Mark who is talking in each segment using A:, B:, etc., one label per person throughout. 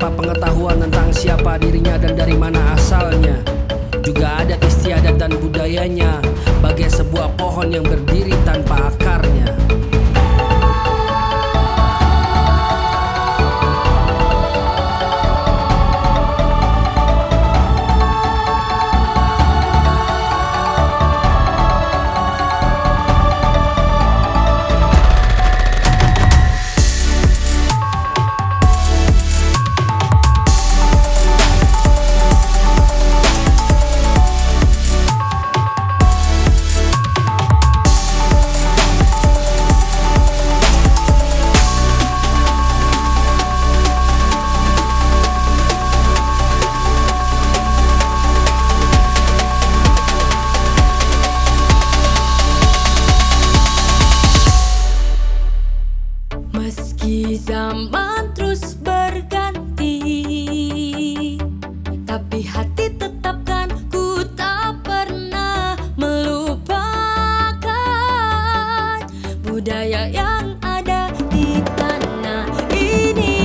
A: pula pengetahuan tentang siapa dirinya dan dari mana asalnya. Juga adat istiadat dan budayanya, bagai sebuah pohon yang berdiri tanpa akarnya.
B: Meski zaman terus berganti, tapi hati tetapkan ku tak pernah melupakan budaya yang ada di tanah ini.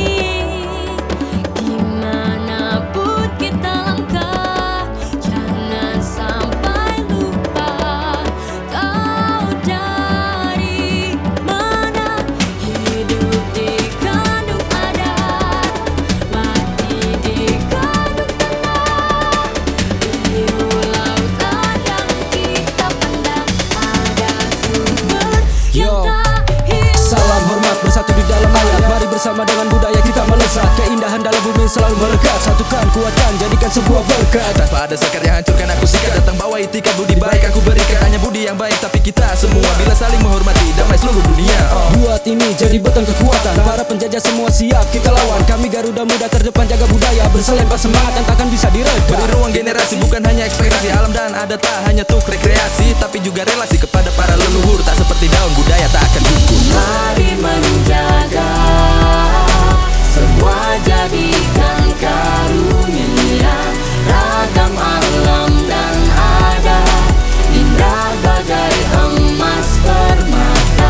B: Dimanapun kita langkah, jangan sampai lupa kau dari mana. Hidup dikandung adat, mati dikandung tanah. Biru lautan yang kita pandang, ada sumber yang tak hilang.
A: Salam hormat bersatu di dalam ayat. Mari bersama dengan budaya kita melesat. Keindahan dalam bumi selalu melekat. Satukan, kuatkan, jadikan sebuah berkat.
C: Tanpa ada sekar yang hancurkan aku sikat. Datang bawa itikad budi baik aku berikan. Hanya budi yang baik tapi kita semua bila saling menghormati, damai seluruh dunia.
A: Buat ini jadi beton kekuatan. Para penjajah semua siap kita lawan. Kami Garuda Muda terdepan jaga budaya. Berselempar semangat yang takkan bisa diredam.
C: Beri ruang generasi bukan hanya ekspektasi. Alam dan adat tak hanya untuk rekreasi, tapi juga relasi kepada para leluhur. Tak seperti daun, budaya tak akan gugur.
B: Mari menjaga semua, jadikan karunia. Ragam alam dan adat, indah bagai emas permata.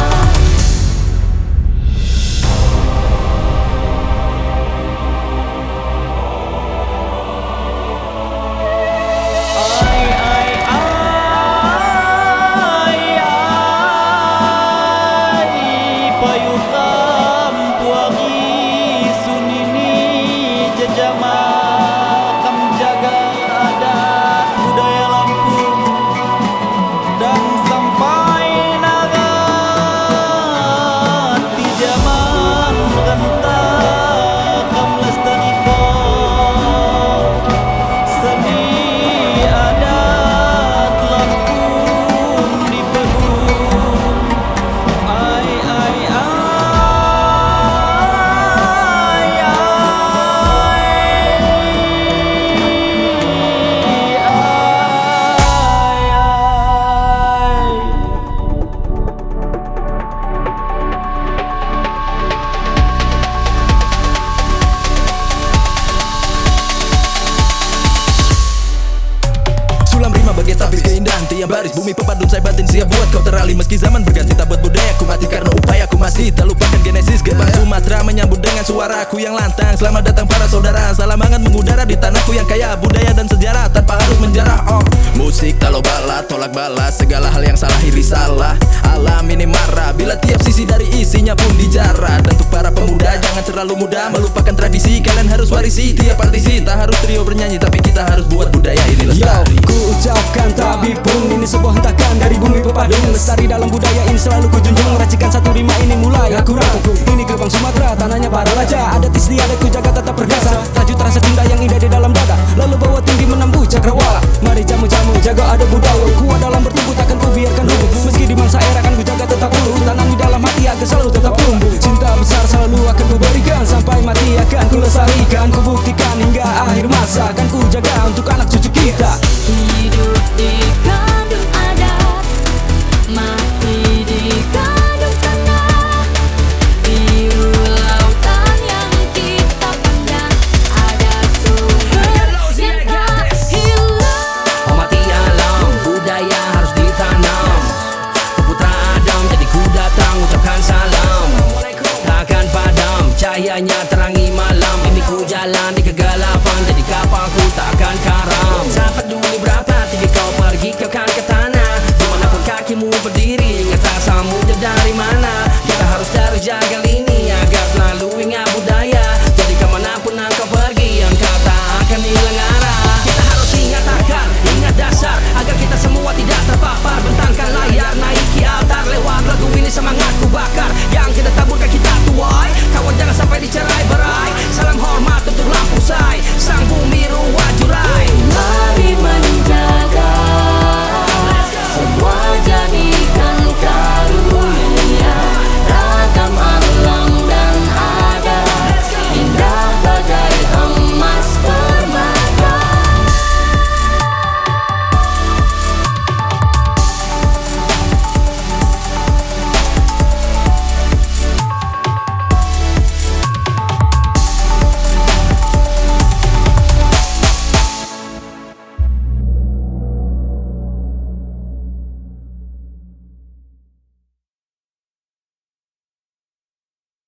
D: Payuham puagi sunini jejama kam jaga adat budaya Lampung dan sampai nagat di zaman renta kam lestarikan seni adat Lampung di Pegung. Ai ai ai
C: Sulam rima bagai tapis keindahan tiap baris. Bumi pepadun saya batin siap buat kau terali. Meski zaman berganti tak buat budaya ku mati karena upaya ku masih tak lupakan genesis. Gerbang Sumatera menyambut dengan suaraku yang lantang. Selamat datang para saudara, salam hangat mengudara di tanahku yang kaya budaya dan sejarah tanpa harus menjarah. Musik talau balat, tolak balas segala hal yang salah iri salah. Alam ini marah bila tiap sisi dari isinya pun dijarah. Dan untuk para pemuda jangan terlalu mudah melupakan tradisi. Kalian harus warisi tiap partisi. Tak harus trio bernyanyi tapi kita harus buat budaya ini lestari.
A: Ku ucapkan tabib pun ini sebuah hentakan dari bumi pepadun. Lestari dalam budaya ini selalu ku junjung. Racikan satu rima ini mulai aku rangkum. Ini gerbang Sumatera, tanahnya para raja. Adat istiadat ku jaga tetap perkasa. Tajuk terasa cinta yang indah di dalam dada. Lalu bawa tinggi menembus cakrawala. Mari jamu-jamu jaga ada budaya.